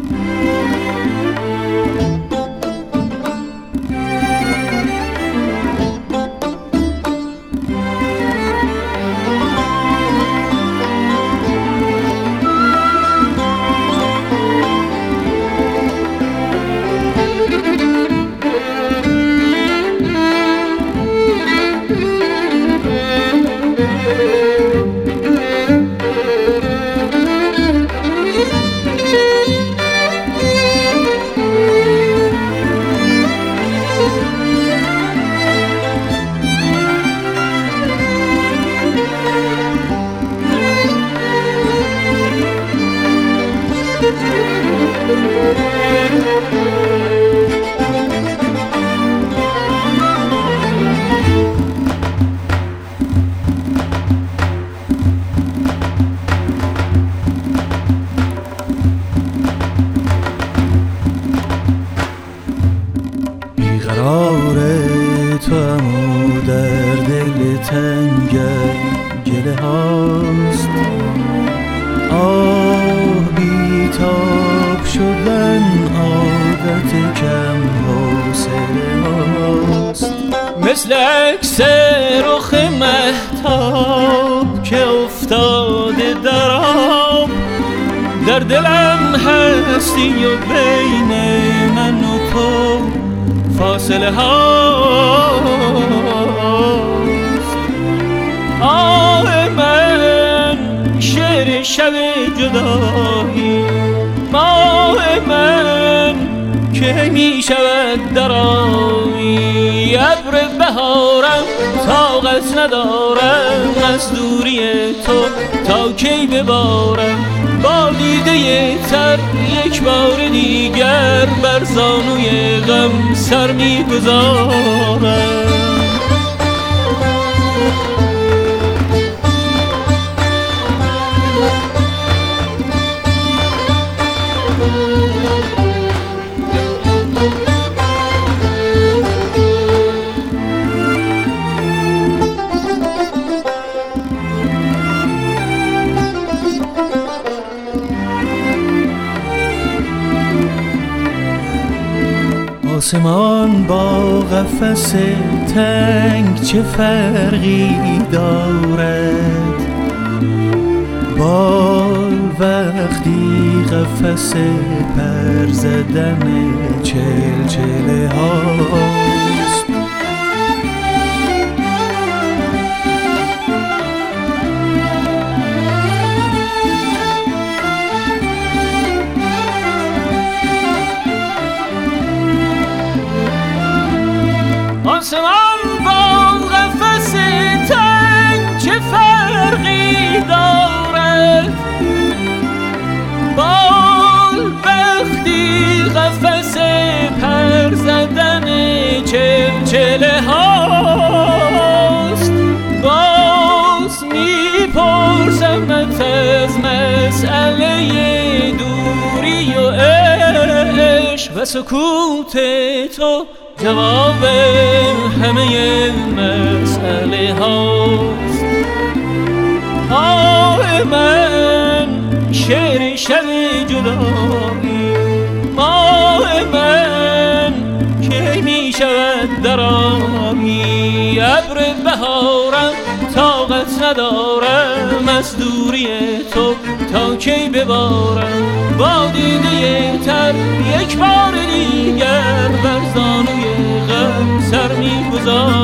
بیقرار توام و در دل تنگم گله هاست، بیتاب شدن عادت کم حوصله هاست. مثل عکس رخ مهتاب که افتاده در آب، در دلم هستی و بین من و تو فاصله هاست. آه من شعر شب جدایی، ماه من که می شود درایی. ابر بهارم طاقت ندارم از دوری تو، تا کی ببارم با دیده تر یک بار دیگر بر زانوی غم سر می گذارم. آسمان با قفس تنگ چه فرقی دارد؟ بال وقتی قفس پر زدن چلچله هاست. آسمان با قفس تنگ چه فرقی دارد؟ بال وقتی قفس پر زدن چلچله هاست. باز میپرسمت از مسئله دوری و عشق و سکوت تو، جواب همه مسئله هاست. آه من شعر شب جدایی، ماه من که می شود درایی. ابر بهارم طاقت ندارم از دوری تو، تا کی ببارم با دیده تر یک بار دیگر بر زانوی غم سر می گذارم.